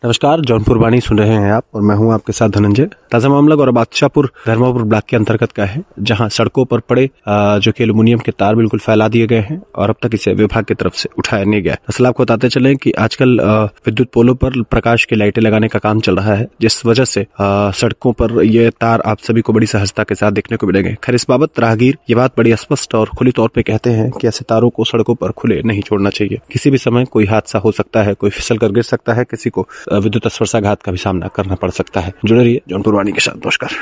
नमस्कार, जौनपुर वाणी सुन रहे हैं आप और मैं हूं आपके साथ धनंजय। ताजा मामला गौरव बादशाहपुर धर्मापुर ब्लॉक के अंतर्गत का है, जहां सड़कों पर पड़े जो कि एल्युमिनियम के तार बिल्कुल फैला दिए गए हैं और अब तक इसे विभाग की तरफ से उठाया नहीं गया। दरअसल आपको बताते चले कि आजकल विद्युत पोलों पर प्रकाश की लाइटें लगाने का काम चल रहा है, जिस वजह से सड़कों पर ये तार आप सभी को बड़ी सहजता के साथ देखने को मिलेंगे। खैर, इस बाबत राहगीर ये बात बड़ी स्पष्ट और खुली तौर पर कहते हैं कि ऐसे तारों को सड़कों पर खुले नहीं छोड़ना चाहिए। किसी भी समय कोई हादसा हो सकता है, कोई फिसल कर गिर सकता है, किसी को विद्युत स्पर्शाघात का भी सामना करना पड़ सकता है। जुड़े रहिए जौनपुर वाणी के साथ। नमस्कार।